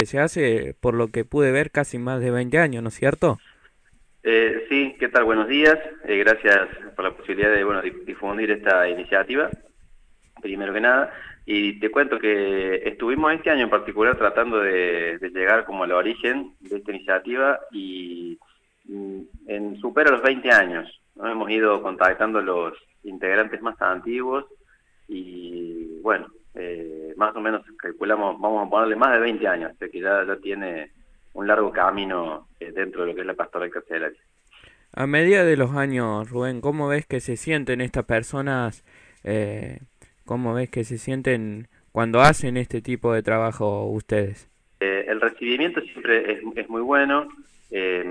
se hace, por lo que pude ver, casi más de 20 años, ¿no es cierto? Sí, ¿qué tal? Buenos días. Gracias por la posibilidad de, bueno, difundir esta iniciativa, primero que nada. Y te cuento que estuvimos este año en particular tratando de llegar como al origen de esta iniciativa y supera los 20 años, ¿no? Hemos ido contactando a los integrantes más antiguos y, bueno, más o menos calculamos, vamos a ponerle más de 20 años, o sea que ya tiene un largo camino dentro de lo que es la pastoral carcelaria. A medida de los años, Rubén, ¿cómo ves que se sienten estas personas? eh, ¿Cómo ves que se sienten cuando hacen este tipo de trabajo ustedes? El recibimiento siempre es muy bueno. eh,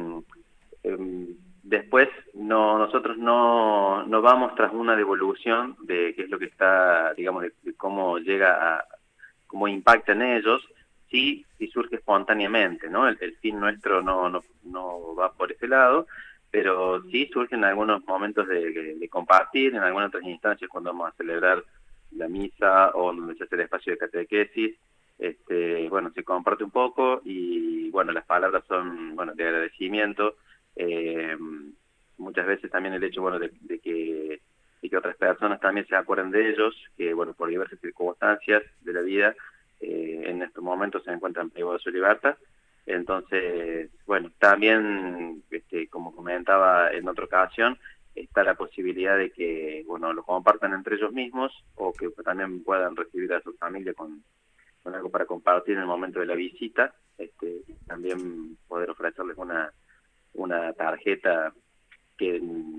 Después nosotros no vamos tras una devolución de qué es lo que está, digamos, de cómo llega a, cómo impacta en ellos, sí surge espontáneamente, ¿no? El fin nuestro no va por ese lado, pero sí surgen algunos momentos de compartir, en algunas otras instancias cuando vamos a celebrar la misa o donde se hace el espacio de catequesis. Bueno, se comparte un poco y, bueno, las palabras son, bueno, de agradecimiento. eh, Muchas veces también el hecho, bueno, de que otras personas también se acuerden de ellos, que, bueno, por diversas circunstancias de la vida, en estos momentos se encuentran privados de su libertad. Entonces, bueno, también, como comentaba en otra ocasión, está la posibilidad de que, bueno, lo compartan entre ellos mismos o que también puedan recibir a su familia con algo para compartir en el momento de la visita. También poder ofrecerles una tarjeta que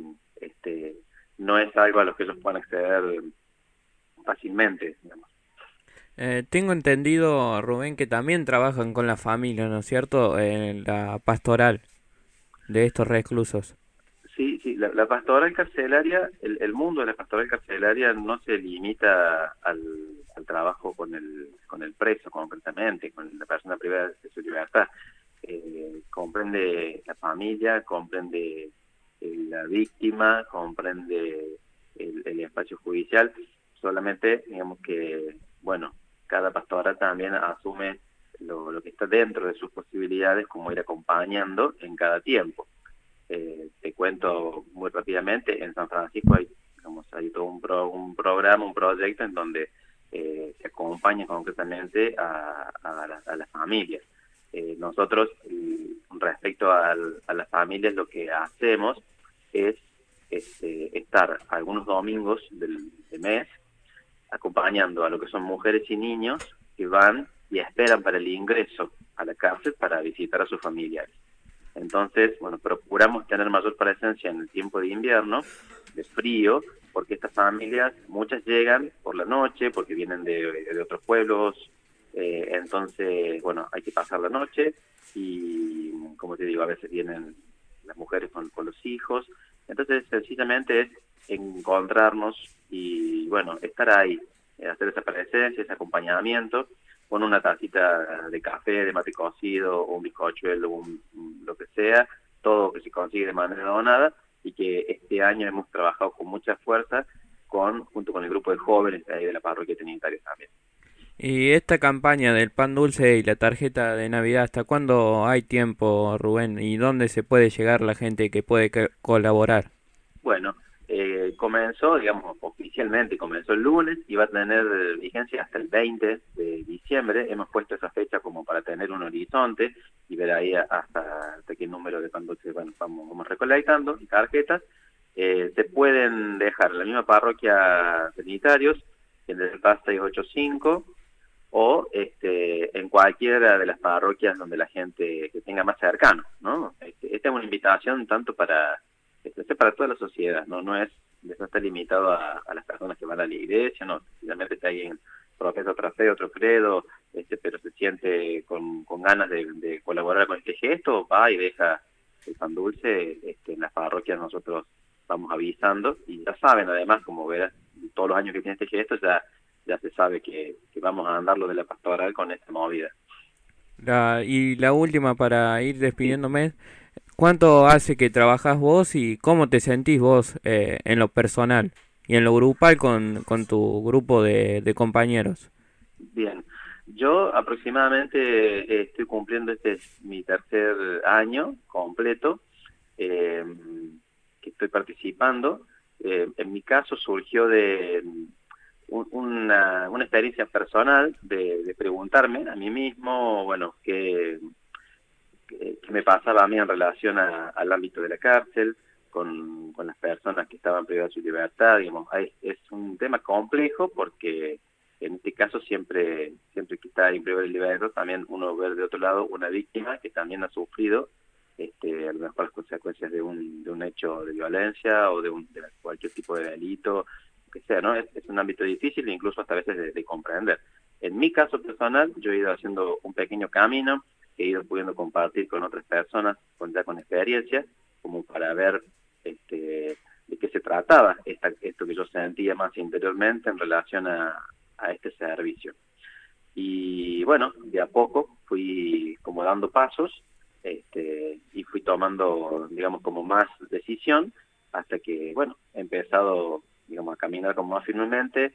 no es algo a lo que ellos puedan acceder fácilmente, digamos. Tengo entendido, Rubén, que también trabajan con la familia, ¿no es cierto? En la pastoral de estos reclusos. Sí, sí, la pastoral carcelaria, el mundo de la pastoral carcelaria no se limita al trabajo con el preso concretamente, con la persona privada de su libertad. Comprende la familia, comprende la víctima, comprende el espacio judicial, solamente digamos que, bueno, cada pastora también asume lo que está dentro de sus posibilidades, como ir acompañando en cada tiempo. Te cuento muy rápidamente, en San Francisco hay todo un programa, un proyecto en donde se acompaña concretamente a las familias. Nosotros, respecto a las familias, lo que hacemos es estar algunos domingos del mes acompañando a lo que son mujeres y niños que van y esperan para el ingreso a la cárcel para visitar a sus familiares. Entonces, bueno, procuramos tener mayor presencia en el tiempo de invierno, de frío, porque estas familias, muchas llegan por la noche, porque vienen de otros pueblos. Entonces, bueno, hay que pasar la noche y, como te digo, a veces vienen las mujeres con los hijos. Entonces, sencillamente es encontrarnos y, bueno, estar ahí, hacer esa presencia, ese acompañamiento, con una tacita de café, de mate cocido, o un bizcochuelo, lo que sea, todo que se consigue de manera donada, y que este año hemos trabajado con mucha fuerza junto con el grupo de jóvenes de ahí de la parroquia trinitaria también. Y esta campaña del pan dulce y la tarjeta de Navidad, ¿hasta cuándo hay tiempo, Rubén? ¿Y dónde se puede llegar la gente que puede colaborar? Bueno, comenzó, digamos, oficialmente comenzó el lunes y va a tener vigencia hasta el 20 de diciembre. Hemos puesto esa fecha como para tener un horizonte y ver ahí hasta qué número de conductos, bueno, vamos recolectando y tarjetas. Se pueden dejar en la misma parroquia Trinitarios, en el PAS 685, o en cualquiera de las parroquias donde la gente que tenga más cercano, ¿no? Esta es una invitación tanto para toda la sociedad, no está limitado a las personas que van a la iglesia, no, simplemente está ahí en profesa otra fe, otro credo, pero se siente con ganas de colaborar con este gesto, va y deja el pan dulce. En las parroquias nosotros vamos avisando y ya saben, además, como verás, todos los años que tiene este gesto ya se sabe que vamos a andar lo de la pastoral con esta movida. Y la última para ir Sí. despidiéndome, ¿cuánto hace que trabajás vos y cómo te sentís vos en lo personal y en lo grupal con tu grupo de compañeros? Bien. Yo aproximadamente estoy cumpliendo, este es mi tercer año completo eh, que estoy participando. En mi caso surgió de una experiencia personal de preguntarme a mí mismo, bueno, qué me pasaba a mí en relación al ámbito de la cárcel, con las personas que estaban privadas de su libertad. Digamos, es un tema complejo porque en este caso siempre que está en privado de libertad también uno ve de otro lado una víctima que también ha sufrido a lo mejor las consecuencias de un hecho de violencia o de cualquier tipo de delito, que sea, ¿no? Es un ámbito difícil e incluso hasta a veces de comprender. En mi caso personal, yo he ido haciendo un pequeño camino que he ido pudiendo compartir con otras personas ya con experiencia, como para ver de qué se trataba esto que yo sentía más interiormente en relación a este servicio. Y bueno, de a poco fui como dando pasos y fui tomando, digamos, como más decisión hasta que, bueno, he empezado, digamos, a caminar como más firmemente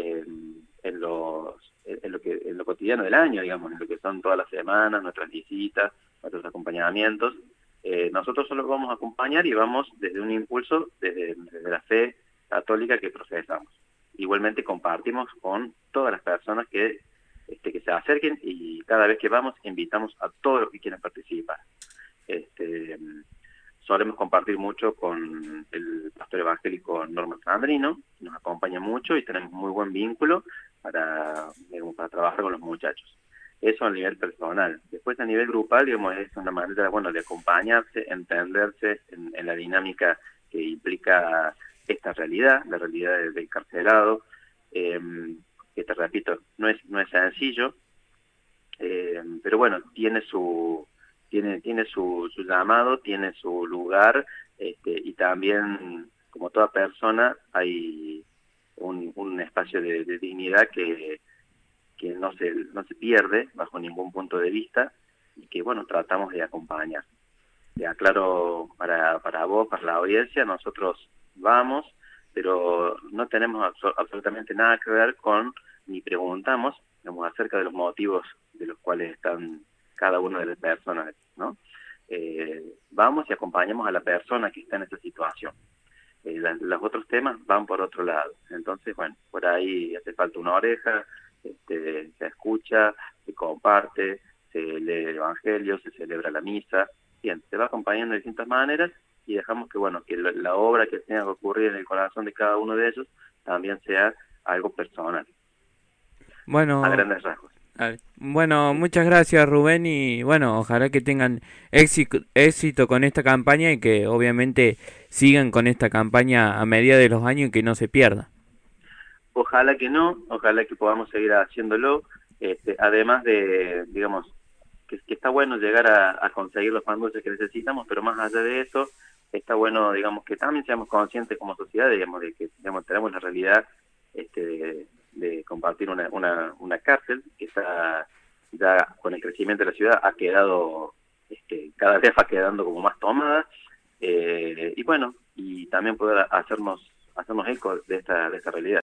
en lo cotidiano del año, digamos, en lo que son todas las semanas, nuestras visitas, nuestros acompañamientos. Nosotros solo vamos a acompañar y vamos desde un impulso, desde la fe católica que profesamos. Igualmente compartimos con todas las personas que se acerquen, y cada vez que vamos invitamos a todos los que quieran participar. Este, Solemos compartir mucho con el pastor evangélico Norman Sandrino, nos acompaña mucho y tenemos muy buen vínculo digamos, para trabajar con los muchachos. Eso a nivel personal. Después a nivel grupal, digamos, es una manera, bueno, de acompañarse, entenderse en la dinámica que implica esta realidad, la realidad del encarcelado, que te repito, no es sencillo, pero bueno, tiene su llamado, tiene su lugar, y también, como toda persona, hay un espacio de dignidad que no se pierde bajo ningún punto de vista, y que, bueno, tratamos de acompañar. Te aclaro para vos, para la audiencia, nosotros vamos, pero no tenemos absolutamente nada que ver con, ni preguntamos, digamos, acerca de los motivos de los cuales están cada una de las personas, ¿no? Vamos y acompañamos a la persona que está en esta situación. Los otros temas van por otro lado. Entonces, bueno, por ahí hace falta una oreja, se escucha, se comparte, se lee el Evangelio, se celebra la misa. Bien, se va acompañando de distintas maneras y dejamos que, bueno, que la obra que tenga que ocurrir en el corazón de cada uno de ellos también sea algo personal, a Bueno, grandes rasgos. bueno, Sí. muchas gracias Rubén y bueno, ojalá que tengan éxito con esta campaña y que obviamente sigan con esta campaña a medida de los años y que no se pierda. Ojalá que no, ojalá que podamos seguir haciéndolo, además de, digamos, que está bueno llegar a conseguir los fondos que necesitamos, pero más allá de eso, está bueno, digamos, que también seamos conscientes como sociedad, digamos, de que, digamos, tenemos la realidad de compartir una cárcel que está ya con el crecimiento de la ciudad ha quedado, cada vez va quedando como más tomada, y bueno, y también poder hacernos eco de esta realidad.